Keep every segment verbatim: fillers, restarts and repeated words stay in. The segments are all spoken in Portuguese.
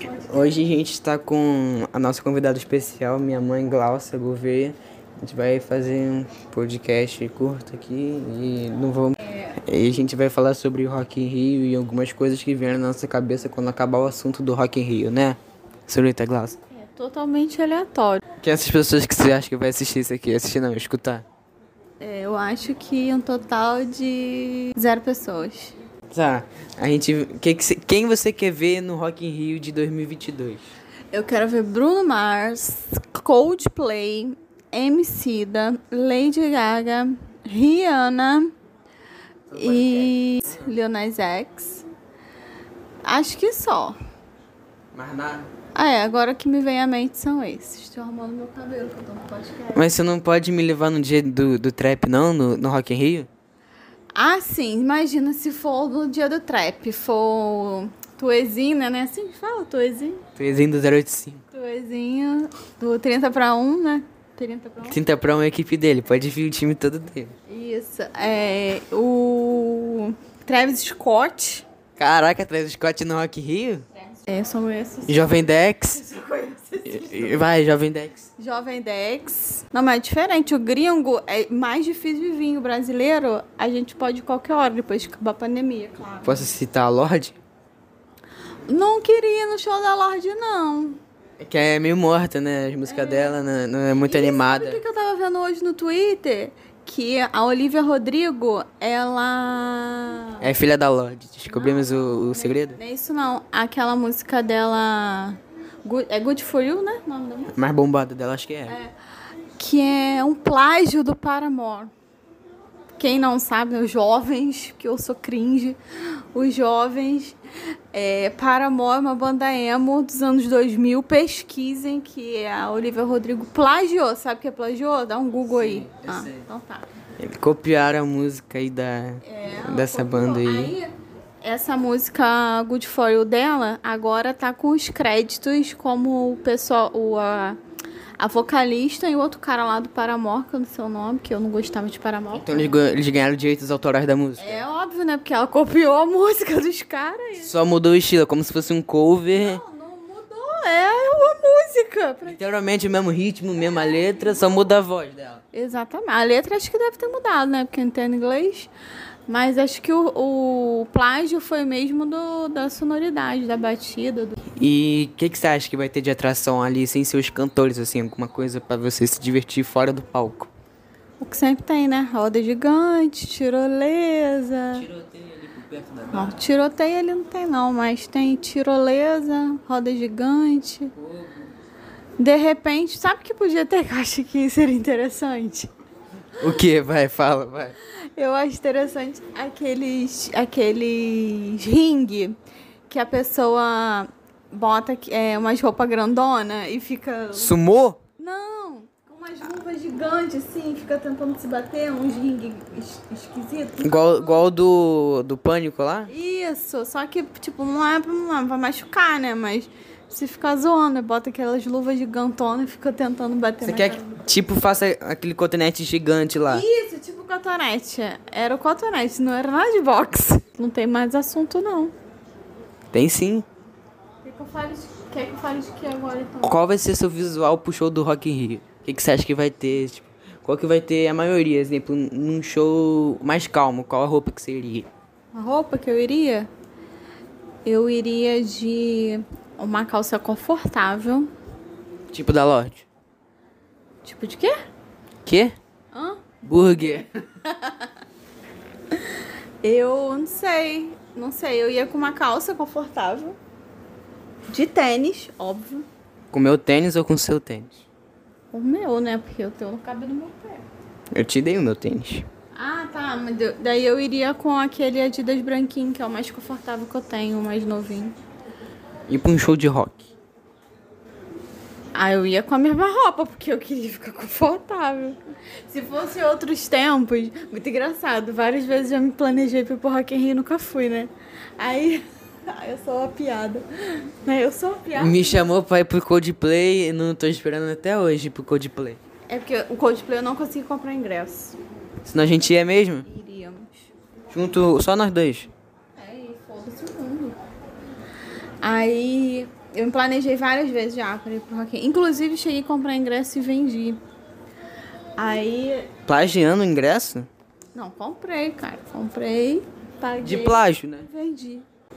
Hoje a gente está com a nossa convidada especial, minha mãe Glaucia Gouveia. A gente vai fazer um podcast curto aqui e não vamos. E a gente vai falar sobre o Rock in Rio e algumas coisas que vieram na nossa cabeça quando acabar o assunto do Rock in Rio, né? Senhorita Glaucia. É totalmente aleatório. Quem é essas pessoas que você acha que vai assistir isso aqui? Assistir não, escutar. É, eu acho que um total de zero pessoas. Tá, a gente. Que que cê- quem você quer ver no Rock in Rio de dois mil e vinte e dois? Eu quero ver Bruno Mars, Coldplay, Emicida, Lady Gaga, Rihanna e Lil Nas X. Acho que só. Mas nada. Ah, é, agora que me vem à mente são esses. Estou arrumando meu cabelo, que eu tô no podcast. Mas você não pode me levar no dia do, do trap, não? No, no Rock in Rio? Ah, sim, imagina se for no dia do trap, for Tuezinho, né? Assim que fala, Tuezinho. Tuezinho do zero oito cinco. Tuezinho do trinta para um, né? trinta para um. trinta pra um é a equipe dele, pode vir o time todo dele. Isso. É, o Travis Scott. Caraca, Travis Scott no Rock in Rio? É, são esses. Jovem Dex. E- Vai, Jovem Dex. Jovem Dex. Não, mas é diferente. O gringo é mais difícil de vir. O brasileiro, a gente pode ir qualquer hora, depois que acabar a pandemia, claro. Posso citar a Lorde? Não queria ir no show da Lorde, não. É que é meio morta, né? As músicas dela não, não é muito E animada. sabe o que que eu tava vendo hoje no Twitter? Que a Olivia Rodrigo, ela... É filha da Lorde. Descobrimos o, o segredo? Não é isso não. Aquela música dela... Good- é Good For You, né? O nome da música? Mais bombada dela, acho que é. Que é um plágio do Paramore. Quem não sabe, né, os jovens, que eu sou cringe, os jovens, é, Paramore é uma banda emo dos anos dois mil, pesquisem que a Olivia Rodrigo plagiou. Sabe o que é plagiou? Dá um Google aí. eu Ah, sei. então tá. Eles copiaram a música aí da, É, dessa copiou. banda aí. Aí, essa música Good For You dela, agora tá com os créditos como o pessoal, o, a, a vocalista e o outro cara lá do Paramore, que eu não sei o nome, que eu não gostava de Paramore. Então eles, gan- eles ganharam direitos autorais da música. É óbvio, né? Porque ela copiou a música dos caras. Só mudou o estilo, como se fosse um cover. Não, não mudou. É uma música. Pra- Literalmente o mesmo ritmo, mesma letra, só muda a voz dela. Exatamente. A letra acho que deve ter mudado, né? Porque não tem inglês. Mas acho que o, o plágio foi mesmo do, da sonoridade, da batida. Do... E o que, que você acha que vai ter de atração ali, sem ser os cantores, assim, alguma coisa pra você se divertir fora do palco? O que sempre tem, né? Roda gigante, tirolesa. Tiroteio ali por perto da Não, tiroteio ele não tem não, mas tem tirolesa, roda gigante. De repente, sabe o que podia ter que eu acho que seria interessante? O que? Vai, fala, vai. Eu acho interessante aqueles, aqueles ringue que a pessoa bota é, umas roupas grandona e fica... Sumô? Não, com umas luvas gigantes assim, fica tentando se bater, uns ringue es- esquisitos. Igual, igual do, do Pânico lá? Isso, só que, tipo, não é pra, não é pra machucar, né? Mas se ficar zoando, bota aquelas luvas gigantonas e fica tentando bater Você na quer cara. que, tipo, faça aquele cotonete gigante lá? Isso, tipo cotonete. Era o cotonete, não era nada de boxe. Não tem mais assunto, não. Tem sim. Quer que eu fale de, quer que eu fale de que agora, então? Qual vai ser seu visual pro show do Rock in Rio? O que, que você acha que vai ter? Tipo, qual que vai ter a maioria? Exemplo, num show mais calmo, qual a roupa que você iria? A roupa que eu iria? Eu iria de uma calça confortável. Tipo da Lorde? Tipo de quê? Quê? Hã? Burger. Eu não sei, não sei. Eu ia com uma calça confortável, de tênis, óbvio. Com meu tênis ou com seu tênis? O meu, né? Porque o teu não cabe no meu pé. Eu te dei o meu tênis. Ah, tá. Mas eu- daí eu iria com aquele Adidas branquinho, que é o mais confortável que eu tenho, o mais novinho. E pra um show de rock? Ah, eu ia com a mesma roupa, porque eu queria ficar confortável. Se fosse outros tempos, muito engraçado. Várias vezes já me planejei pra ir pro Rock in Rio e nunca fui, né? Aí, eu sou uma piada. Né? Eu sou uma piada. Me chamou pra ir pro Coldplay e não tô esperando até hoje ir pro Coldplay. É porque o Coldplay eu não consegui comprar ingresso. Senão a gente ia mesmo? Iríamos. Junto, só nós dois. É, e foda-se o mundo. Aí, Eu me planejei várias vezes já pra ir pro Rock in Rio. Inclusive, cheguei a comprar ingresso e vendi. Aí... Plagiando o ingresso? Não, comprei, cara. Comprei, paguei... De plágio, né? Vendi.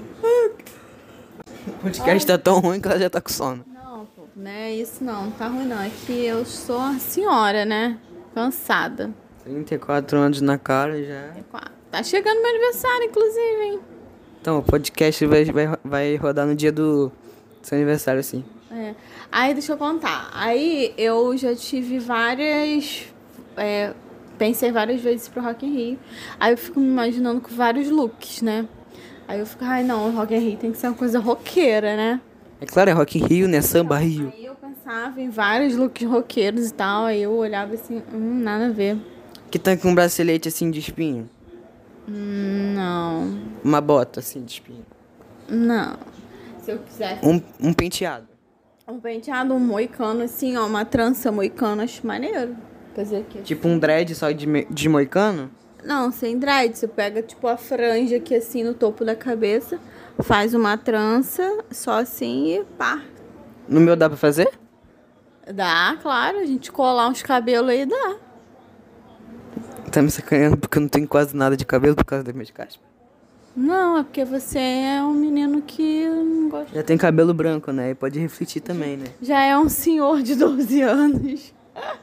O podcast tá tão ruim que ela já tá com sono. Não, pô, não é isso não. Não tá ruim não. É que eu sou uma senhora, né? Cansada. trinta e quatro anos na cara já. Tá chegando meu aniversário, inclusive, hein? Então, o podcast vai, vai, vai rodar no dia do seu aniversário, sim. É. Aí, deixa eu contar. Aí, eu já tive várias... É, pensei várias vezes pro Rock in Rio. Aí, eu fico me imaginando com vários looks, né? Aí, eu fico, ai, não, o Rock in Rio tem que ser uma coisa roqueira, né? É claro, é Rock in Rio, né? Samba Rio. Aí, eu pensava em vários looks roqueiros e tal. Aí, eu olhava assim, hum, nada a ver. Que tá com um bracelete, assim, de espinho? Hum, não. Uma bota, assim, de espinho? Não. Se eu quiser... Um, um penteado? Um penteado, um moicano, assim, ó. Uma trança moicano, acho maneiro. Fazer aqui. Tipo um dread só de, me- de moicano? Não, sem dread. Você pega, tipo, a franja aqui, assim, no topo da cabeça. Faz uma trança, só assim e pá. No meu dá pra fazer? Dá, claro. A gente colar uns cabelos aí, dá. Tá me sacaneando porque eu não tenho quase nada de cabelo por causa das minhas caspas. Não, é porque você é um menino que não gosta. Já tem cabelo branco, né? E pode refletir também, né? Já é um senhor de doze anos.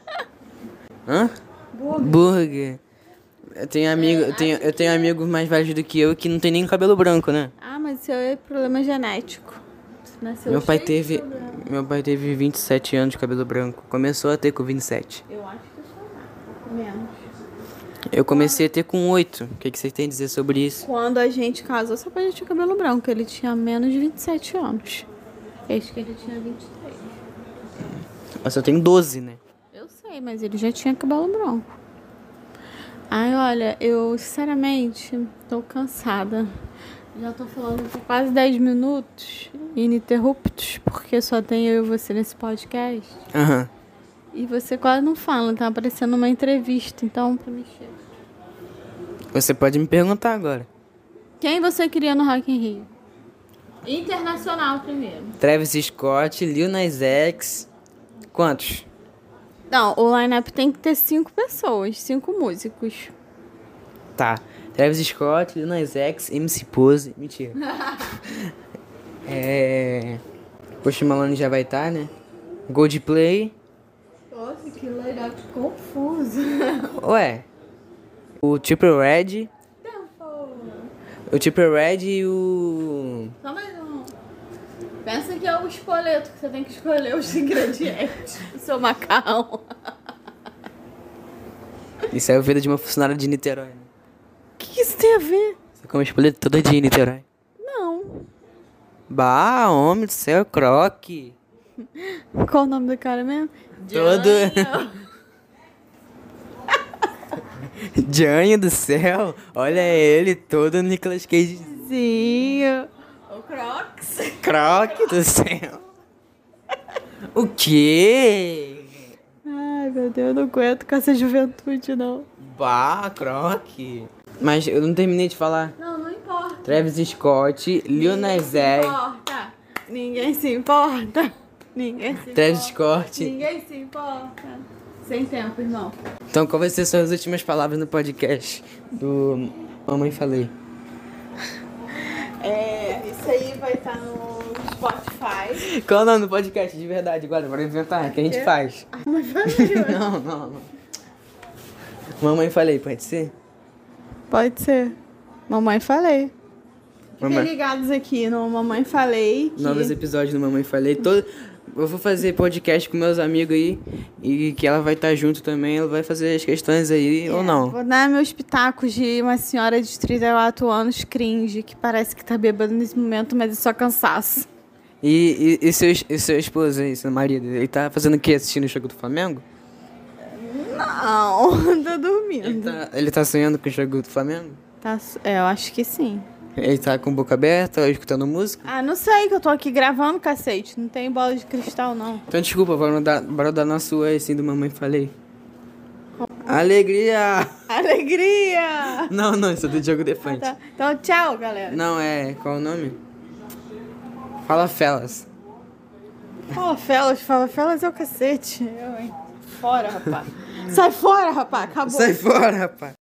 Hã? Burger. Burger. Eu tenho, amigo, eu, tenho, eu tenho amigos mais velhos do que eu que não tem nem cabelo branco, né? Ah, mas isso é problema genético. Você nasceu Meu pai cheio de teve. problema. Meu pai teve vinte e sete anos de cabelo branco. Começou a ter com vinte e sete. Eu acho que eu sou mais, um pouco menos. Eu comecei a ter com oito. O que, que vocês têm a dizer sobre isso? Quando a gente casou, seu pai já tinha cabelo branco. Ele tinha menos de vinte e sete anos. Acho que ele tinha vinte e três. Mas eu tenho doze, né? Eu sei, mas ele já tinha cabelo branco. Ai, olha, eu sinceramente tô cansada. Já tô falando por quase dez minutos ininterruptos, porque só tem eu e você nesse podcast. Aham. E você quase não fala, tá parecendo uma entrevista, então pra mexer. Você pode me perguntar agora. Quem você queria no Rock in Rio? Internacional primeiro. Travis Scott, Lil Nas X. Quantos? Não, o line-up tem que ter cinco pessoas, cinco músicos. Tá. Travis Scott, Lil Nas X, M C Pose. Mentira. é... Post Malone já vai estar, né? Coldplay. Nossa, que legal, que confuso. Ué. O Triple Red. O Triple Red e o... Só mais um. Pensa que é o espoleto, que você tem que escolher os ingredientes do seu macarrão. Isso é a vida de uma funcionária de Niterói. Né? O que, que isso tem a ver? Você come espoleto todo dia em Niterói. Não. Bah, homem do céu, croque. Qual o nome do cara mesmo? Todo... Jânio. Jânio do céu. Olha ele, todo Nicolas Cage. Zinho. O Crocs. Croque do céu. O quê? Ai, meu Deus, eu não aguento com essa juventude, não. Bah, croque. Mas eu não terminei de falar. Não, não importa. Travis Scott, Lil Nas X. Importa. Ninguém se importa. Ninguém se Travis importa. Scott. Ninguém se importa. Sem tempo, irmão. Então, qual vai ser suas últimas palavras no podcast do Mamãe Falei? É, isso aí vai estar no Spotify. Qual é o nome do podcast de verdade agora? Bora inventar, que a gente faz. Mas valeu. Não, não, não. Mamãe Falei, pode ser? Pode ser. Mamãe Falei. Fiquem Mamãe. ligados aqui no Mamãe Falei. Que... Novos episódios do Mamãe Falei. Todo... Eu vou fazer podcast com meus amigos aí. E que ela vai estar junto também. Ela vai fazer as questões aí É, ou não. Vou dar meus pitacos de uma senhora de trinta e quatro anos cringe, que parece que tá bêbado nesse momento, mas é só cansaço. E, e, e, seu, e seu esposo aí, seu marido, ele tá fazendo o quê? Assistindo o jogo do Flamengo? Não, tô Ele dormindo. tá, ele tá sonhando com o jogo do Flamengo? Tá, é, eu acho que sim. Ele tá com a boca aberta, escutando música? Ah, não sei que eu tô aqui gravando, cacete. Não tem bola de cristal, não. Então desculpa, bora dar, bora dar na sua assim do Mamãe Falei. Alegria! Alegria! Não, não, isso é do Diogo Defante. Tá. Então, tchau, galera. Não, é... Qual o nome? Fala Felas. Fala Felas, fala Felas é o cacete. Eu, hein? Fora, rapaz. Sai fora, rapaz. Acabou. Sai fora, rapaz.